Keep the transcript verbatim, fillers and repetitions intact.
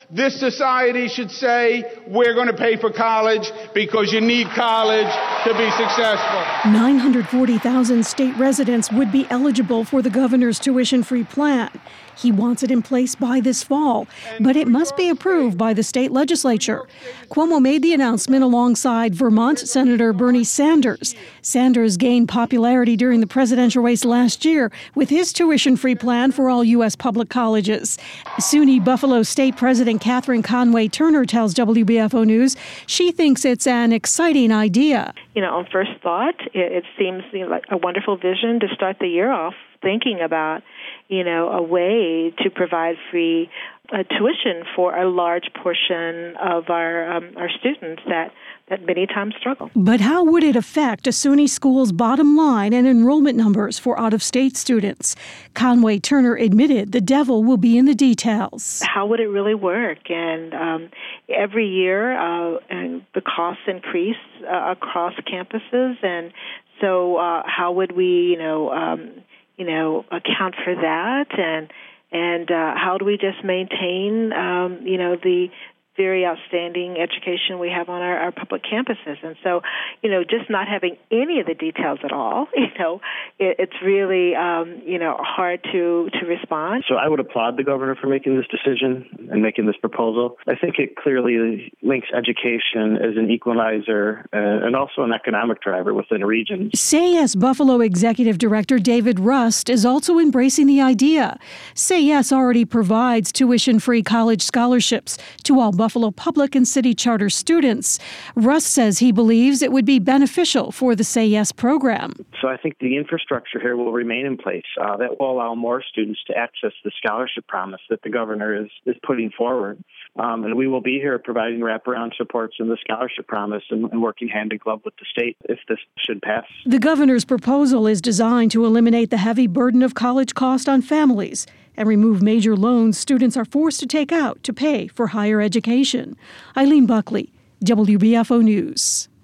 This society should say, we're going to pay for college because you need college to be successful. nine hundred forty thousand state residents would be eligible for the governor's tuition-free plan. He wants it in place by this fall, but it must be approved by the state legislature. Cuomo made the announcement alongside Vermont Senator Bernie Sanders. Sanders gained popularity during the presidential race last year with his tuition-free plan for all U S public colleges. SUNY Buffalo State President Catherine Conway Turner tells W B F O News she thinks it's an exciting idea. You know, on first thought, it, it seems you know, like a wonderful vision to start the year off thinking about, you know, a way to provide free uh, tuition for a large portion of our um, our students that, that many times struggle. But how would it affect a SUNY school's bottom line and enrollment numbers for out-of-state students? Conway Turner admitted the devil will be in the details. How would it really work? And um, every year, uh, and the costs increase uh, across campuses, and so uh, how would we, you know, um, you know, account for that, and and uh, how do we just maintain, um, you know, the very outstanding education we have on our, our public campuses? And so, you know, just not having any of the details at all, you know, it, it's really, um, you know, hard to, to respond. So I would applaud the governor for making this decision and making this proposal. I think it clearly links education as an equalizer uh, and also an economic driver within a region. Say Yes Buffalo Executive Director David Rust is also embracing the idea. Say Yes already provides tuition-free college scholarships to all Buffalo Buffalo public and city charter students. Rust says he believes it would be beneficial for the Say Yes program. So I think the infrastructure here will remain in place. Uh, that will allow more students to access the scholarship promise that the governor is, is putting forward. Um, and we will be here providing wraparound supports in the scholarship promise and, and working hand in glove with the state if this should pass. The governor's proposal is designed to eliminate the heavy burden of college cost on families and remove major loans students are forced to take out to pay for higher education. Eileen Buckley, W B F O News.